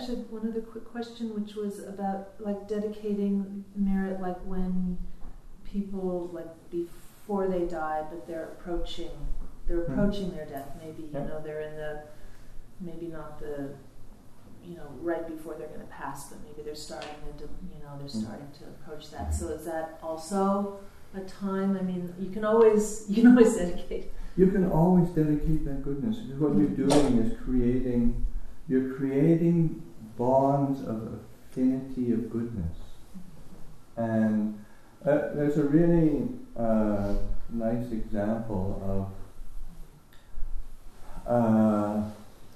actually have one other quick question, which was about like dedicating merit, like when people, like before they die, but they're approaching their death. Maybe they're in the, maybe not the, right before they're going to pass, but maybe they're starting to approach that. So is that also a time? I mean, you can always dedicate. You can always dedicate that goodness, because what you're doing is creating bonds of affinity of goodness. And there's a really nice example of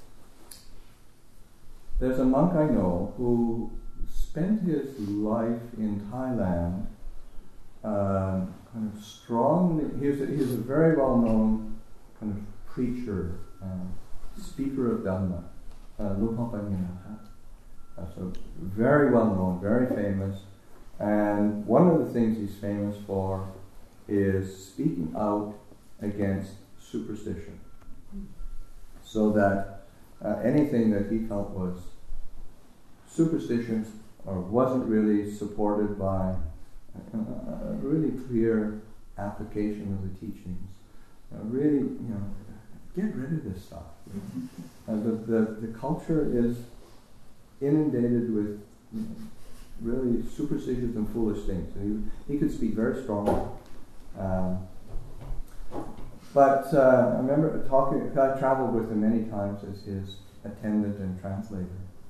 there's a monk I know who spent his life in Thailand kind of strongly. He was a very well-known kind of preacher, speaker of Dhamma, Luang Panyanatha. So very well-known, very famous. And one of the things he's famous for is speaking out against superstition. So that anything that he felt was superstitious or wasn't really supported by a really clear application of the teachings, really, get rid of this stuff. The culture is inundated with really superstitious and foolish things. And he could speak very strongly. But I remember I traveled with him many times as his attendant and translator.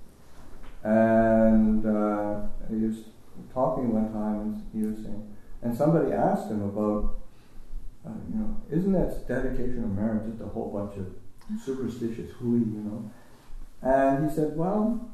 And he was talking one time, and he was saying, and somebody asked him about, isn't that dedication of merit just a whole bunch of superstitious hooey, And he said, well,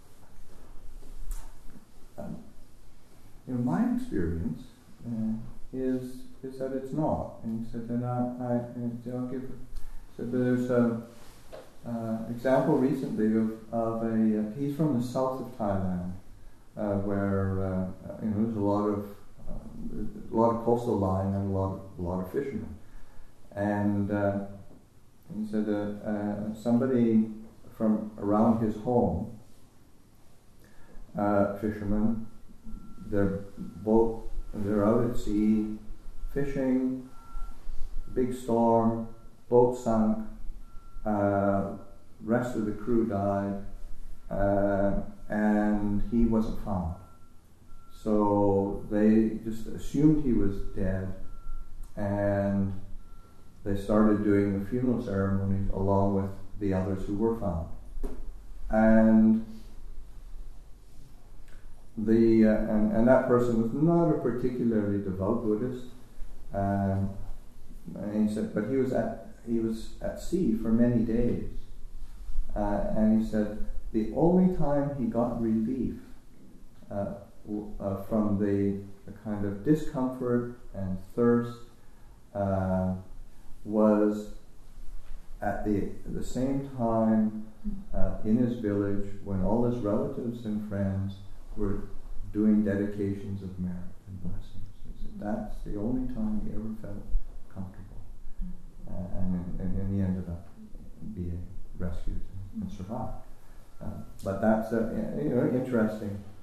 my experience is that it's not. And he said, then I'll give. So there's an example recently of a. He's from the south of Thailand, where there's a lot of coastal line and a lot of fishermen, and he said somebody from around his home, fishermen, they're out at sea, fishing, big storm, boat sunk, rest of the crew died, and he wasn't found. So they just assumed he was dead, and they started doing the funeral ceremonies along with the others who were found. And and that person was not a particularly devout Buddhist. And he said, but he was at sea for many days. And he said the only time he got relief from the kind of discomfort and thirst was at the same time in his village when all his relatives and friends were doing dedications of merit and blessings. He said that's the only time he ever felt comfortable. And he ended up being rescued and survived. But that's interesting